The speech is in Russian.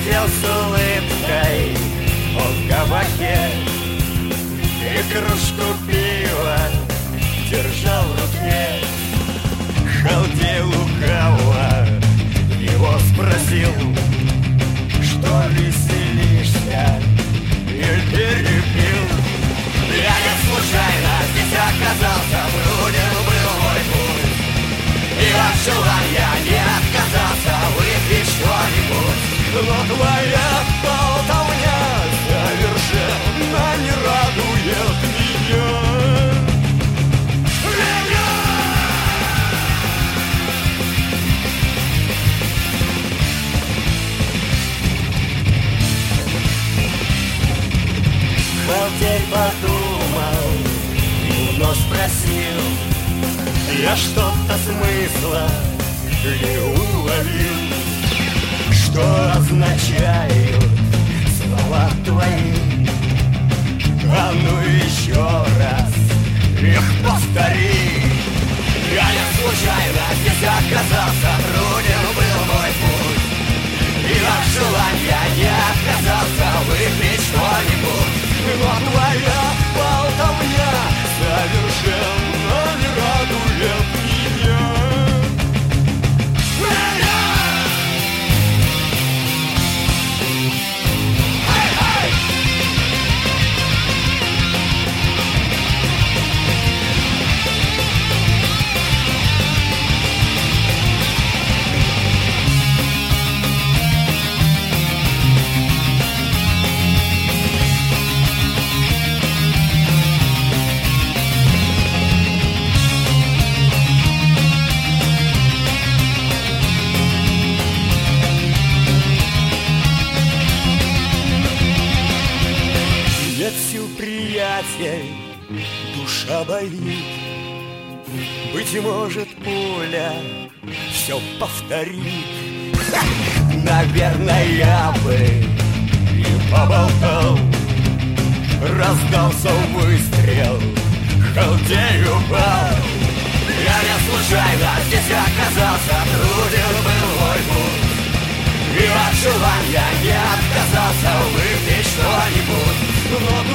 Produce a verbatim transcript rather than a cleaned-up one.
сидел с улыбкой в кабаке и кружку пива держал в руке. Халдей лукаво его спросил: что веселишься или перепил? Я не случайно здесь оказался, труден был мой путь, и от желания не отказался выпить что-нибудь. Но твоя болтовня совершенно не радует меня. Халдей подумал и вновь спросил: я что-то смысла не уловил. Что означают слова твои? А ну еще раз их повтори. Я не случайно здесь оказался, труден был мой путь, и от желания не отказался выпить что-нибудь. Но твоя болтовня совершенно не радует меня. Душа болит, быть может, пуля все повторит. Наверное, я бы и поболтал. Раздался выстрел, Халдей упал. Я не случайно здесь оказался, труден был мой путь, и от желания не отказался выпить что-нибудь. Но